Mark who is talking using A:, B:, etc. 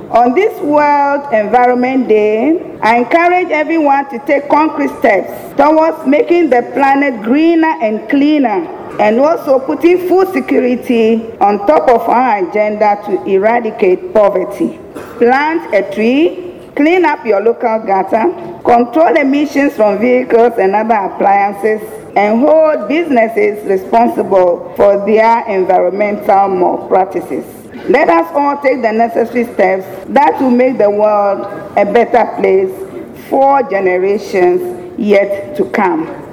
A: On this World Environment Day, I encourage everyone to take concrete steps towards making the planet greener and cleaner, and also putting food security on top of our agenda to eradicate poverty. Plant a tree, clean up your local gutter, control emissions from vehicles and other appliances, and hold businesses responsible for their environmental malpractices. Let us all take the necessary steps that will make the world a better place for generations yet to come.